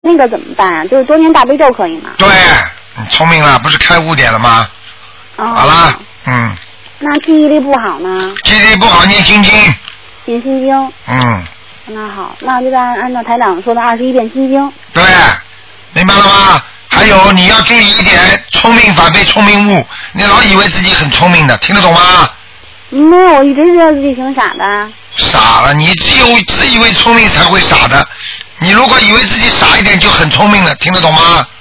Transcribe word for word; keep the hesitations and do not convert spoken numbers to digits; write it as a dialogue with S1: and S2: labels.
S1: 那个怎么办啊？就是多念大悲咒可以吗？
S2: 对，你聪明了，不是开悟点了吗？
S1: 哦。
S2: 好了，嗯。
S1: 那记忆力不好呢？
S2: 记忆力不好，念心经。
S1: 念心经。
S2: 嗯。
S1: 那好，那就按按照台长说的二十一遍心经。
S2: 对，明白了吗？还有你要注意一点，聪明反被聪明误，你老以为自己很聪明的，听得懂吗？
S1: 没有，我一直觉得自己挺傻的。
S2: 傻了，你只有自以为聪明才会傻的。你如果以为自己傻一点就很聪明了，听得懂吗？